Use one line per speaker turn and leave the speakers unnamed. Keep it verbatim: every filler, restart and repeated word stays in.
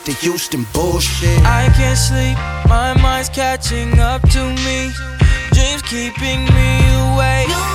the Houston bullshit.
I can't sleep, my mind's catching up to me. Dreams keeping me awake.